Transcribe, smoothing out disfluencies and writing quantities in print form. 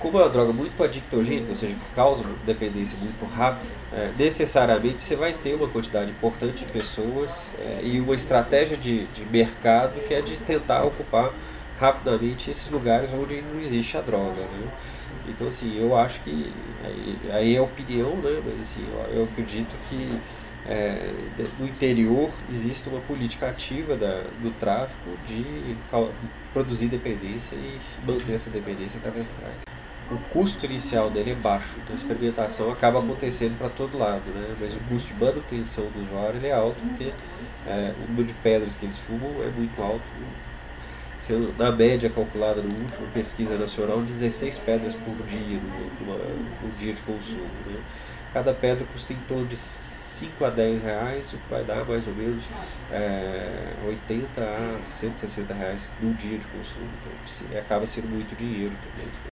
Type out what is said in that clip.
como é uma droga muito adictogênica, ou seja, que causa dependência muito rápido, necessariamente você vai ter uma quantidade importante de pessoas e uma estratégia de mercado que é de tentar ocupar rapidamente esses lugares onde não existe a droga, né? Então, assim, eu acho que, aí é opinião, né? Mas assim, eu acredito que no interior existe uma política ativa do tráfico de produzir dependência e manter essa dependência através do crack. O custo inicial dele é baixo, então a experimentação acaba acontecendo para todo lado, né? Mas o custo de manutenção do usuário ele é alto porque o número de pedras que eles fumam é muito alto. Na média calculada no último pesquisa nacional, 16 pedras por dia no dia de consumo, né? Cada pedra custa em torno de 5 a 10 reais, o que vai dar mais ou menos 80 a 160 reais no dia de consumo. Então, acaba sendo muito dinheiro também.